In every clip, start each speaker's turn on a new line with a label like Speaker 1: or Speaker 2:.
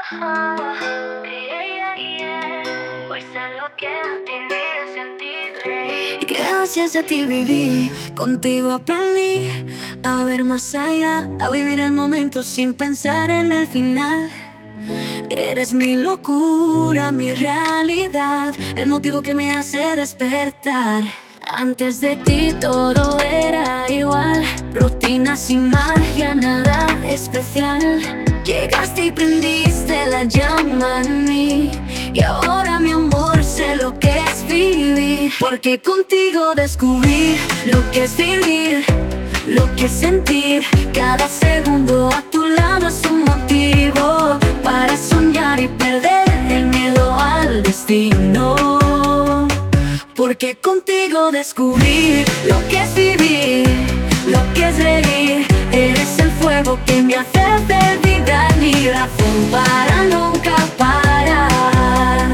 Speaker 1: Pues sé lo que vivir es sentir.
Speaker 2: Gracias a ti viví, contigo aprendí a ver más allá, a vivir el momento sin pensar en el final. Eres mi locura, mi realidad, el motivo que me hace despertar. Antes de ti todo era igual, rutina sin magia, nada especial. Llegaste y prendiste la llama en mí, y ahora mi amor sé lo que es vivir. Porque contigo descubrí lo que es vivir, lo que es sentir. Cada segundo a tu lado es un motivo para soñar y perder el miedo al destino. Porque contigo descubrí lo que es vivir, lo que es reír. Eres el fuego que me hace ver vida, mi razón para nunca parar.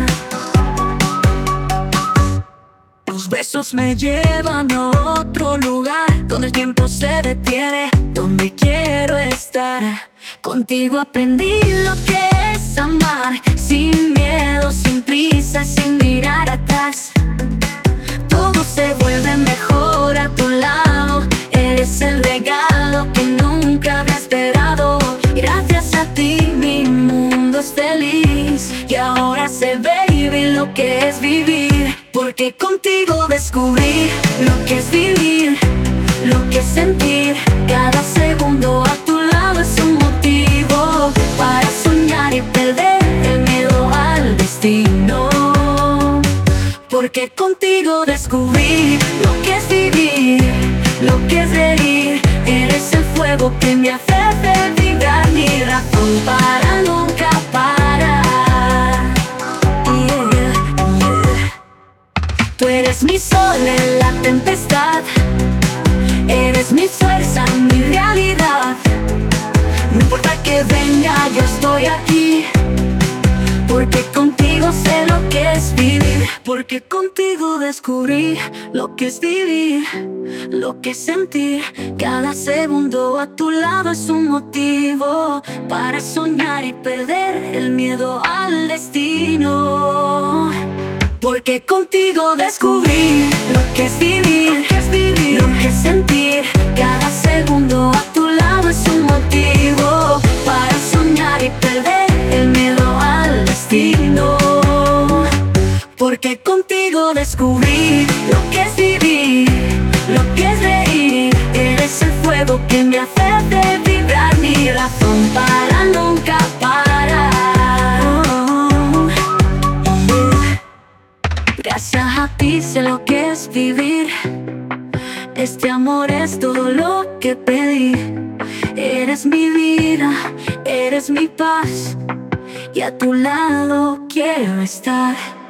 Speaker 2: Tus besos me llevan a otro lugar, donde el tiempo se detiene, donde quiero estar. Contigo aprendí lo que es amar, sin miedo, sin prisa, sin mirar atrás. Todo se vuelve mejor a tu lado, eres el regalo que nunca había esperado. Gracias a ti mi mundo es feliz, y ahora sé, baby, lo que es vivir. Porque contigo descubrí lo que es vivir, lo que es sentir. Cada segundo a tu lado es un motivo para soñar y perder el miedo al destino. Porque contigo descubrí lo que es vivir, lo que es reír. Eres el fuego que me hace ver vibrar, mi razón para nunca parar. Tú eres mi sol en la tempestad, eres mi fuerza, mi realidad. No importa que venga, yo estoy aquí. Porque contigo sé lo que es vivir. Porque contigo descubrí lo que es vivir, lo que es sentir. Cada segundo a tu lado es un motivo para soñar y perder el miedo al destino. Porque contigo descubrí lo que es vivir, lo que es sentir. Cada segundo a tu lado es un motivo para soñar y perder el miedo al destino. Porque contigo descubrí lo que es vivir, lo que es reír. Eres el fuego que me hace vibrar, mi razón para nunca parar. Gracias a ti sé lo que es vivir. Este amor es todo lo que pedí. Eres mi vida, eres mi paz, y a tu lado quiero estar.